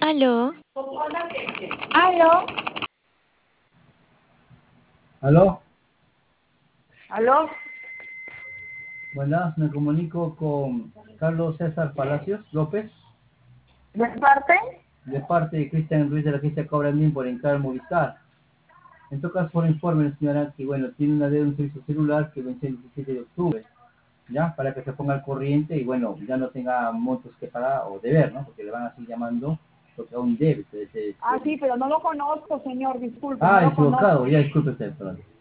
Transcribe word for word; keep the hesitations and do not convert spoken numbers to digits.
Aló, ¿Aló? ¿Aló? ¿Aló? Buenas, me comunico con Carlos César Palacios López, ¿De parte? de parte de Cristian Ruiz de la agencia Cobrandín por Encar Movistar. En todo caso, por informe, señora, que bueno, tiene una deuda de un servicio celular que vence el diecisiete de octubre, ¿ya? Para que se ponga al corriente y bueno, ya no tenga montos que pagar o deber, ¿no? Porque le van así llamando porque aún debe. Ese, ese, Ah, sí, pero no lo conozco, señor, disculpe, no Ah, lo equivocado, conozco. ya disculpe usted, perdón.